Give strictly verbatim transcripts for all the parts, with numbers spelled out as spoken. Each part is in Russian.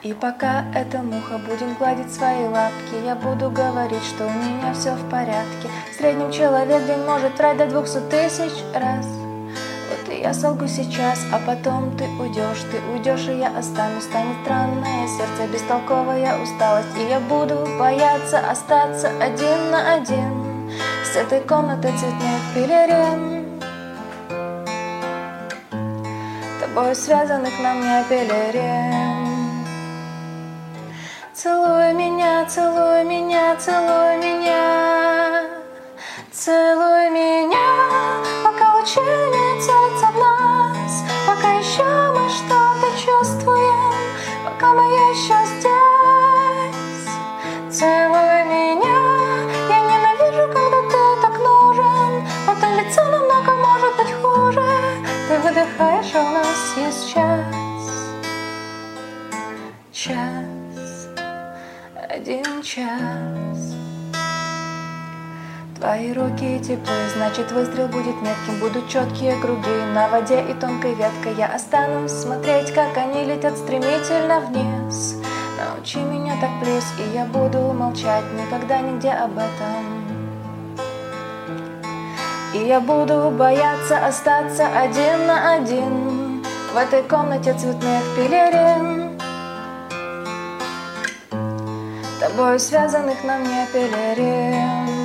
И пока эта муха будет гладить свои лапки, я буду говорить, что у меня все в порядке. В среднем человек в день может врать до двухсот тысяч раз. Вот и я солгу сейчас, а потом ты уйдешь. Ты уйдешь, и я останусь. Станет странное сердце, бестолковая усталость. И я буду бояться остаться один на один с этой комнатой цветных пелерин, тобой связанных на мне пелерин. Целуй меня, целуй меня, целуй меня, целуй меня, пока лучи не целятся в нас, пока еще мы что-то чувствуем, пока мы еще здесь. Целуй меня, я ненавижу, когда ты так нужен, потом лицо намного может быть хуже. Ты выдыхаешь, а у нас есть час, час, один час. Твои руки теплые, значит выстрел будет метким. Будут четкие круги на воде и тонкой веткой. Я останусь смотреть, как они летят стремительно вниз. Научи меня так, плиз, и я буду молчать, никогда нигде об этом. И я буду бояться остаться один на один в этой комнате цветных пелерин, тобой связанных на мне пелерин.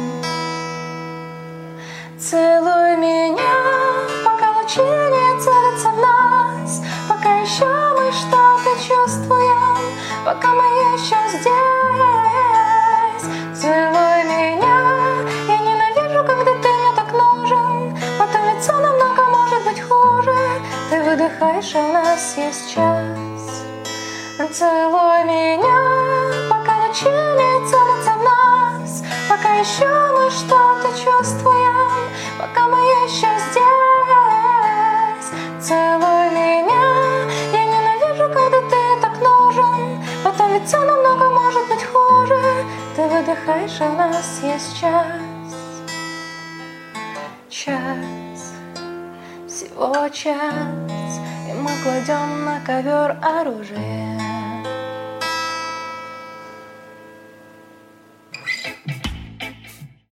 Целуй меня, пока лучи не целятся в нас, пока еще мы что-то чувствуем, пока мы еще здесь. Целуй меня, я ненавижу, когда ты мне так нужен, потом лицо намного может быть хуже. Ты выдыхаешь, а у нас есть час. Целуй меня, пока лучи не целятся в нас, пока еще мы что-то чувствуем, пока мы еще здесь. Целуй меня, я ненавижу, когда ты так нужен, потом лицо намного может быть хуже. Ты выдыхаешь, а у нас есть час, час, всего час, и мы кладем на ковер оружие.